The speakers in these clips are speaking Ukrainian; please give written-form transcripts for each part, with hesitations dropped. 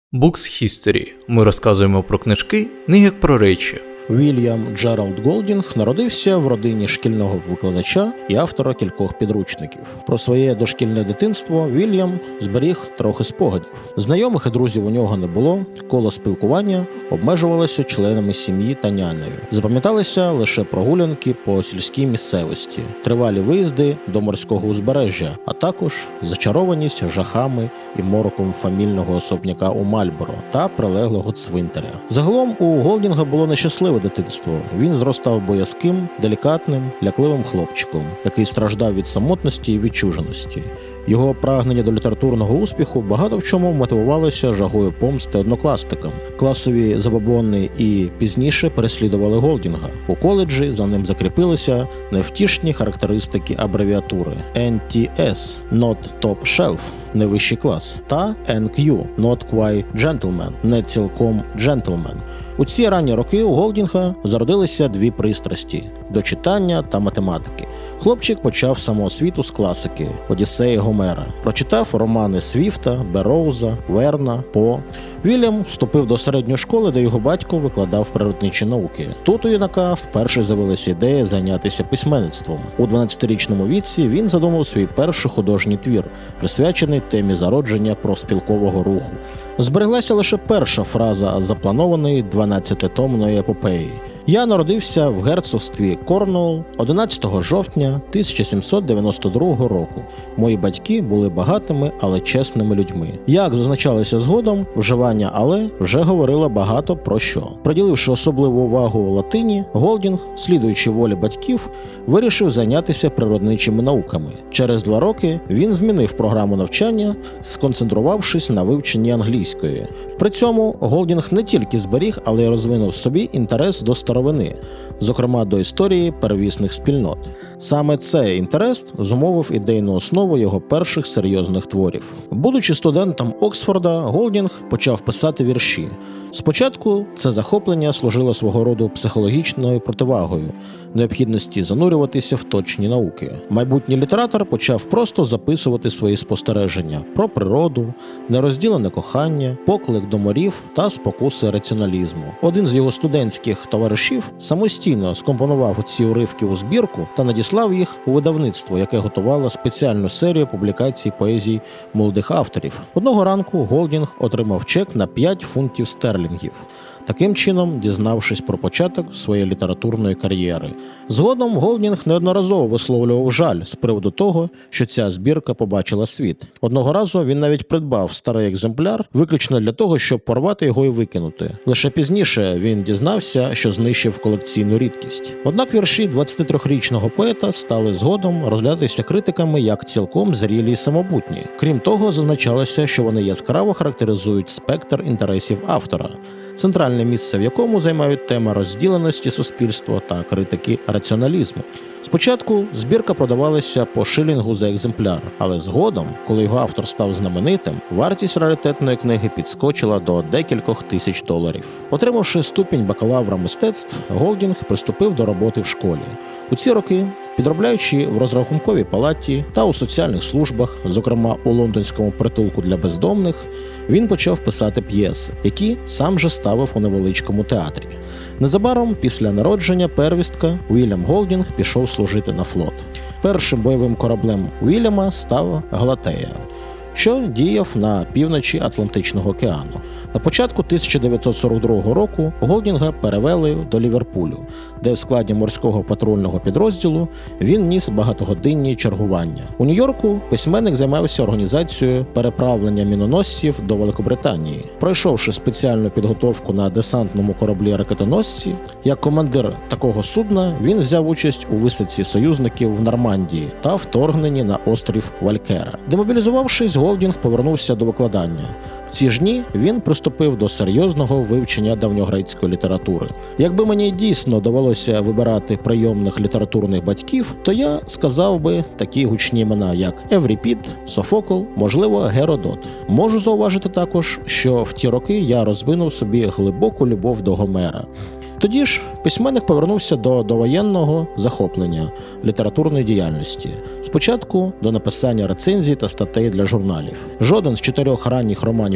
Books History. Ми розказуємо про книжки не як про речі. Вільям Джеральд Голдінг народився в родині шкільного викладача і автора кількох підручників. Про своє дошкільне дитинство Вільям зберіг трохи спогадів. Знайомих і друзів у нього не було, коло спілкування обмежувалося членами сім'ї та нянею. Запам'яталися лише прогулянки по сільській місцевості, тривалі виїзди до морського узбережжя, а також зачарованість жахами і мороком фамільного особняка у Мальборо та прилеглого цвинтаря. Загалом у Голдінга було нещасливе дитинство. Він зростав боязким, делікатним, лякливим хлопчиком, який страждав від самотності і відчуженості. Його прагнення до літературного успіху багато в чому мотивувалося жагою помсти однокласникам. Класові забобони і пізніше переслідували Голдінга. У коледжі за ним закріпилися невтішні характеристики абревіатури NTS – Not Top Shelf – не вищий клас, та NQ – Not Quite Gentleman – не цілком джентльмен. У ці ранні роки у Голдінга зародилися дві пристрасті – до читання та математики. Хлопчик почав самоосвіту з класики «Одіссеї Гомера». Прочитав романи Свіфта, Берроуза, Верна, По. Вільям вступив до середньої школи, де його батько викладав природничі науки. Тут у юнака вперше з'явилася ідея зайнятися письменництвом. У 12-річному віці він задумав свій перший художній твір, присвячений темі зародження профспілкового руху. Збереглася лише перша фраза запланованої 12-томної епопеї. «Я народився в герцогстві Корнуолл 11 жовтня 1792 року. Мої батьки були багатими, але чесними людьми». Як зазначалося згодом, вживання «але» вже говорило багато про що. Приділивши особливу увагу латині, Голдінг, слідуючи волі батьків, вирішив зайнятися природничими науками. Через 2 роки він змінив програму навчання, сконцентрувавшись на вивченні англійської. При цьому Голдінг не тільки зберіг, але й розвинув в собі інтерес до старовини, зокрема до історії первісних спільнот. Саме цей інтерес зумовив ідейну основу його перших серйозних творів. Будучи студентом Оксфорда, Голдінг почав писати вірші. Спочатку це захоплення служило свого роду психологічною противагою необхідності занурюватися в точні науки. Майбутній літератор почав просто записувати свої спостереження про природу, нерозділене кохання, поклик до морів та спокуси раціоналізму. Один з його студентських товаришів самостійно скомпонував ці уривки у збірку та надіслав їх у видавництво, яке готувало спеціальну серію публікацій поезій молодих авторів. Одного ранку Голдінг отримав чек на 5 фунтів стерлінгів, таким чином дізнавшись про початок своєї літературної кар'єри. Згодом Голдінг неодноразово висловлював жаль з приводу того, що ця збірка побачила світ. Одного разу він навіть придбав старий екземпляр виключно для того, щоб порвати його і викинути. Лише пізніше він дізнався, що знищив колекційну рідкість. Однак вірші 23-річного поета стали згодом розглядатися критиками як цілком зрілі й самобутні. Крім того, зазначалося, що вони яскраво характеризують спектр інтересів автора, центральне місце в якому займають тема розділеності суспільства та критики раціоналізму. Спочатку збірка продавалася по шилінгу за екземпляр, але згодом, коли його автор став знаменитим, вартість раритетної книги підскочила до декількох тисяч доларів. Отримавши ступінь бакалавра мистецтв, Голдінг приступив до роботи в школі. У ці роки, підробляючи в розрахунковій палаті та у соціальних службах, зокрема у лондонському притулку для бездомних, він почав писати п'єси, які сам же ставив у невеличкому театрі. Незабаром після народження первістка Вільям Голдінг пішов служити на флот. Першим бойовим кораблем Вільяма став Галатея, що діяв на півночі Атлантичного океану. На початку 1942 року Голдінга перевели до Ліверпулю, де в складі морського патрульного підрозділу він ніс багатогодинні чергування. У Нью-Йорку письменник займався організацією переправлення міноносців до Великобританії. Пройшовши спеціальну підготовку на десантному кораблі-ракетоносці, як командир такого судна він взяв участь у висадці союзників в Нормандії та вторгненні на острів Валькера. Демобілізувавшись, Голдінг повернувся до викладання. В ці ж дні він приступив до серйозного вивчення давньогрецької літератури. Якби мені дійсно довелося вибирати прийомних літературних батьків, то я сказав би такі гучні імена, як Евріпід, Софокл, можливо, Геродот. Можу зауважити також, що в ті роки я розвинув собі глибоку любов до Гомера. Тоді ж письменник повернувся до довоєнного захоплення літературної діяльності. Спочатку до написання рецензій та статей для журналів. Жоден з 4 ранніх романів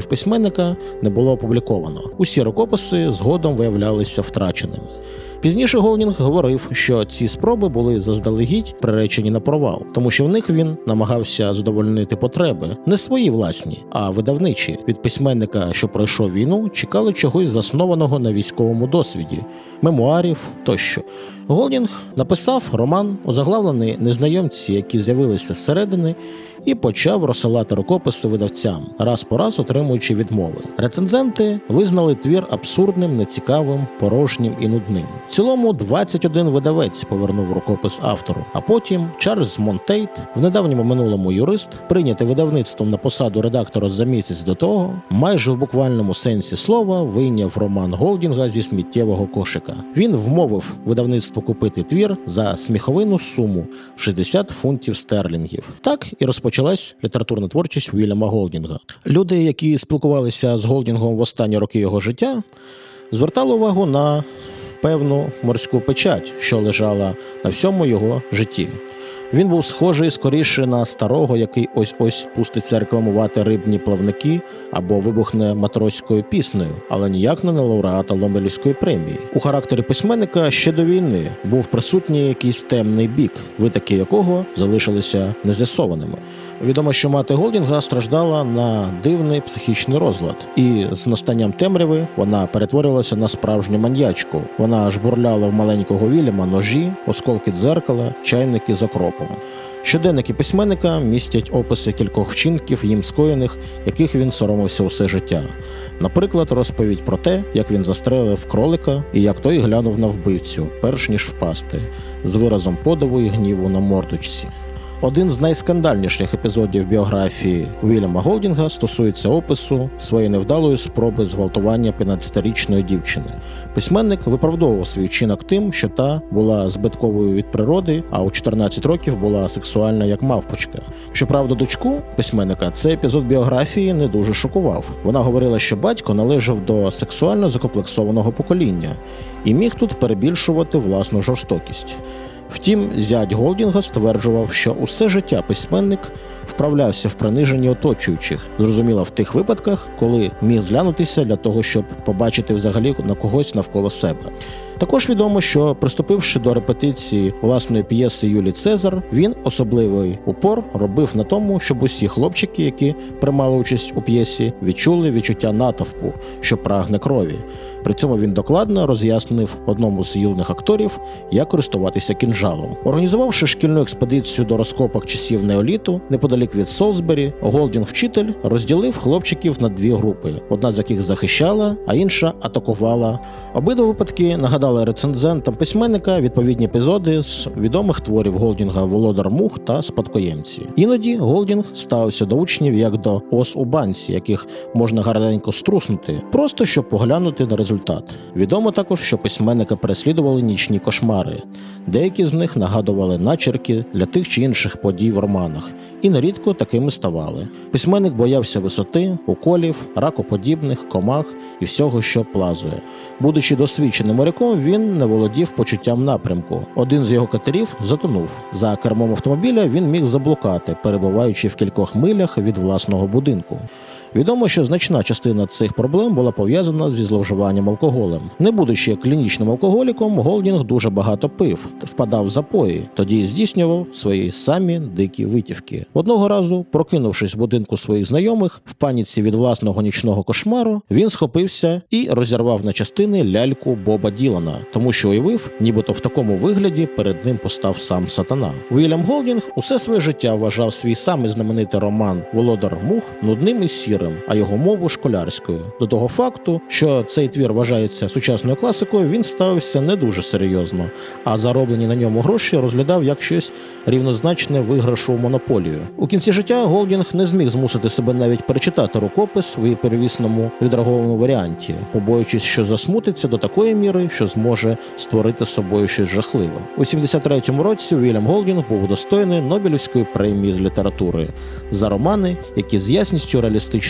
років письменника не було опубліковано. Усі рукописи згодом виявлялися втраченими. Пізніше Голдінг говорив, що ці спроби були заздалегідь приречені на провал, тому що в них він намагався задовольнити потреби не свої власні, а видавничі. Від письменника, що пройшов війну, чекали чогось заснованого на військовому досвіді, мемуарів тощо. Голдінг написав роман, озаглавлений «Незнайомці, які з'явилися зсередини», і почав розсилати рукописи видавцям, раз по раз отримуючи відмови. Рецензенти визнали твір абсурдним, нецікавим, порожнім і нудним. В цілому 21 видавець повернув рукопис автору, а потім Чарльз Монтейт, в недавньому минулому юрист, прийнятий видавництвом на посаду редактора за місяць до того, майже в буквальному сенсі слова вийняв роман Голдінга зі сміттєвого кошика. Він вмовив видавництво купити твір за сміховинну суму – 60 фунтів стерлінгів. Так і розпочалась літературна творчість Вільяма Голдінга. Люди, які спілкувалися з Голдінгом в останні роки його життя, звертали увагу на певну морську печать, що лежала на всьому його житті. Він був схожий скоріше на старого, який ось-ось пуститься рекламувати рибні плавники або вибухне матроською піснею, але ніяк не на лауреата Нобелівської премії. У характері письменника ще до війни був присутній якийсь темний бік, витоки якого залишилися нез'ясованими. Відомо, що мати Голдінга страждала на дивний психічний розлад, і з настанням темряви вона перетворилася на справжню маньячку. Вона жбурляла в маленького Вільяма ножі, осколки дзеркала, чайники з окропом. Щоденники письменника містять описи кількох вчинків їм скоєних, яких він соромився усе життя. Наприклад, розповідь про те, як він застрелив кролика і як той глянув на вбивцю, перш ніж впасти, з виразом подиву і гніву на мордочці. Один з найскандальніших епізодів біографії Вільяма Голдінга стосується опису своєї невдалої спроби зґвалтування 15-річної дівчини. Письменник виправдовував свій вчинок тим, що та була збитковою від природи, а у 14 років була сексуальна як мавпочка. Щоправда, дочку письменника цей епізод біографії не дуже шокував. Вона говорила, що батько належав до сексуально закомплексованого покоління і міг тут перебільшувати власну жорстокість. Втім, зять Голдінга стверджував, що усе життя письменник вправлявся в приниженні оточуючих, зрозуміло в тих випадках, коли міг зглянутися для того, щоб побачити взагалі на когось навколо себе. Також відомо, що приступивши до репетиції власної п'єси Юлій Цезар, він особливий упор робив на тому, щоб усі хлопчики, які приймали участь у п'єсі, відчули відчуття натовпу, що прагне крові. При цьому він докладно роз'яснив одному з юних акторів, як користуватися кінжалом. Організувавши шкільну експедицію до розкопок часів неоліту, неподалік від Солсбері, Голдінг-вчитель розділив хлопчиків на дві групи, одна з яких захищала, а інша атакувала. Обидва випадки нагадали рецензентам письменника відповідні епізоди з відомих творів Голдінга «Володар мух» та «Спадкоємці». Іноді Голдінг ставився до учнів як до ос у банці, яких можна гарненько струснути, просто щоб поглянути на результат. Відомо також, що письменника переслідували нічні кошмари. Деякі з них нагадували начерки для тих чи інших подій в романах, і нерідко такими ставали. Письменник боявся висоти, уколів, ракоподібних, комах і всього, що плазує. Будучи досвідченим моряком, він не володів почуттям напрямку. Один з його катерів затонув. За кермом автомобіля він міг заблукати, перебуваючи в кількох милях від власного будинку. Відомо, що значна частина цих проблем була пов'язана зі зловживанням алкоголем. Не будучи клінічним алкоголіком, Голдінг дуже багато пив, впадав в запої, тоді й здійснював свої самі дикі витівки. Одного разу, прокинувшись в будинку своїх знайомих, в паніці від власного нічного кошмару, він схопився і розірвав на частини ляльку Боба Ділана, тому що уявив, нібито в такому вигляді перед ним постав сам сатана. Вільям Голдінг усе своє життя вважав свій самий знаменитий роман «Володар мух» нудним і сірим, а його мову школярською. До того факту, що цей твір вважається сучасною класикою, він ставився не дуже серйозно, а зароблені на ньому гроші розглядав як щось рівнозначне виграшу у монополію. У кінці життя Голдінг не зміг змусити себе навіть перечитати рукопис в її перевісному відредагованому варіанті, побоюючись, що засмутиться до такої міри, що зможе створити з собою щось жахливе. У 73-му році Вільям Голдінг був удостоєний Нобелівської премії з літератури за романи, які з ясністю реалістичної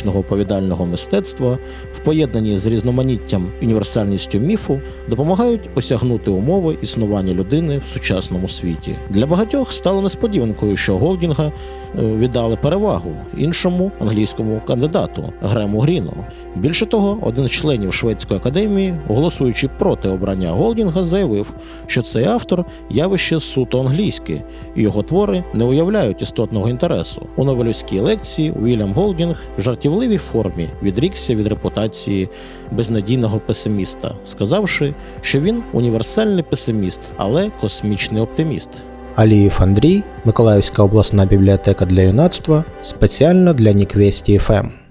класичного оповідального мистецтва в поєднанні з різноманіттям і універсальністю міфу допомагають осягнути умови існування людини в сучасному світі. Для багатьох стало несподіванкою, що Голдінга віддали перевагу іншому англійському кандидату Грему Гріну. Більше того, один з членів Шведської академії, голосуючи проти обрання Голдінга, заявив, що цей автор – явище суто англійське, і його твори не уявляють істотного інтересу. У новелівській лекції Уільям Голдінг в жартівливій формі відрікся від репутації безнадійного песиміста, сказавши, що він універсальний песиміст, але космічний оптиміст. Алієв Андрій, Миколаївська обласна бібліотека для юнацтва, спеціально для Ніквесті ФМ.